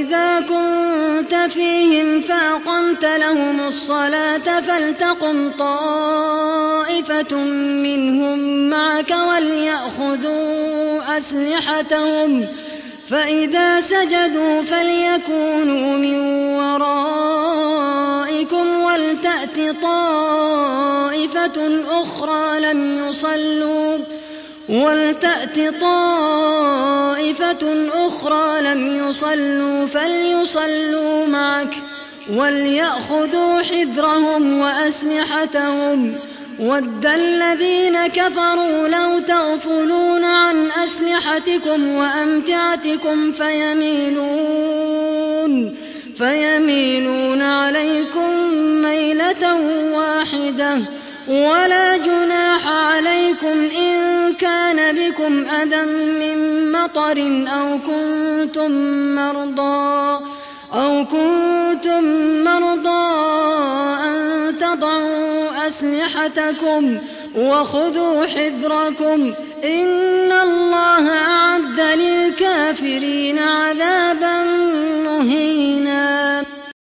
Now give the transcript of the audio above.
وإذا كنت فيهم فأقمت لهم الصلاة فلتقم طائفة منهم معك وليأخذوا أسلحتهم فإذا سجدوا فليكونوا من ورائكم ولتأت طائفة أخرى لم يصلوا فليصلوا معك وليأخذوا حذرهم وأسلحتهم ود الذين كفروا لو تغفلون عن أسلحتكم وأمتعتكم فيميلون عليكم ميلة واحدة ولا جناح عليكم إن كان بكم أذى من مطر أو كنتم مرضى أن تضعوا أسلحتكم وخذوا حذركم إن الله أعد للكافرين